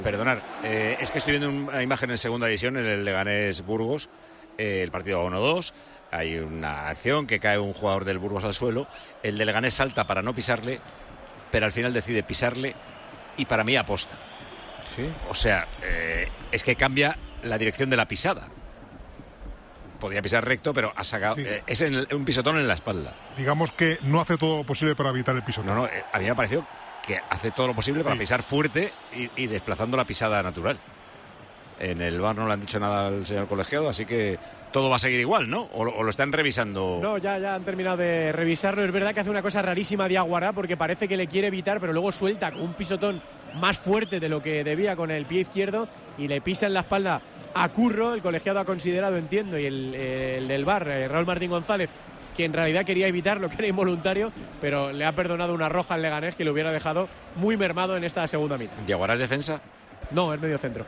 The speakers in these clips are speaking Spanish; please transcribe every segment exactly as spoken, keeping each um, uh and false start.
Perdonar, eh, es que estoy viendo una imagen en segunda división en el Leganés Burgos, eh, el partido uno dos, hay una acción que cae un jugador del Burgos al suelo, el de Leganés salta para no pisarle, pero al final decide pisarle y para mí aposta. ¿Sí? O sea, eh, es que cambia la dirección de la pisada. Podía pisar recto, pero ha sacado, Sí. eh, es en el- un pisotón en la espalda. Digamos que no hace todo lo posible para evitar el pisotón. No, no, eh, a mí me ha parecido que hace todo lo posible para Sí. pisar fuerte y, y desplazando la pisada natural. En el V A R no le han dicho nada al señor colegiado, así que todo va a seguir igual, ¿no? O, lo- o lo están revisando. No, ya, ya han terminado de revisarlo. Es verdad que hace una cosa rarísima Diaguará porque parece que le quiere evitar, pero luego suelta con un pisotón más fuerte de lo que debía con el pie izquierdo y le pisa en la espalda a Curro. El colegiado ha considerado, entiendo, y el, el del V A R, eh, Raúl Martín González, que en realidad quería evitarlo, que era involuntario, pero le ha perdonado una roja al Leganés que le hubiera dejado muy mermado en esta segunda mitad. ¿Diaguará es defensa? No, es medio centro.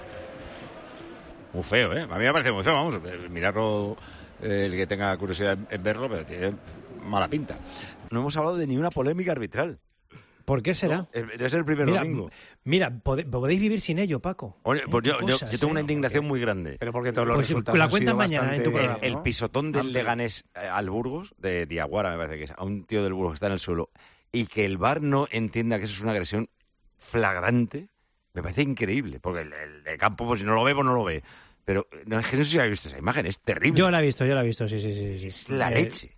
Muy feo, ¿eh? A mí me parece muy feo, vamos, eh, mirarlo, eh, el que tenga curiosidad en, en verlo, pero tiene mala pinta. No hemos hablado de ni una polémica arbitral. ¿Por qué será? No, eh, debe ser el primer Mira, domingo. mira, pode- podéis vivir sin ello, Paco. Oye, pues ¿Qué yo, yo- cosas, yo tengo una eh? indignación muy grande. Pero porque todos los Pues, resultados la han cuentas sido mañana en tu bastante- programa. El, ¿no? el pisotón del Amplio. Leganés eh, al Burgos, de Diaguara me parece que es, a un tío del Burgos que está en el suelo, y que el V A R no entienda que eso es una agresión flagrante, me parece increíble, porque el, el de campo, pues si no lo ve, pues no lo ve. Pero no, es que no sé si habéis visto esa imagen, es terrible. Yo la he visto, yo la he visto, sí, sí, sí. sí. Es la Eh, leche.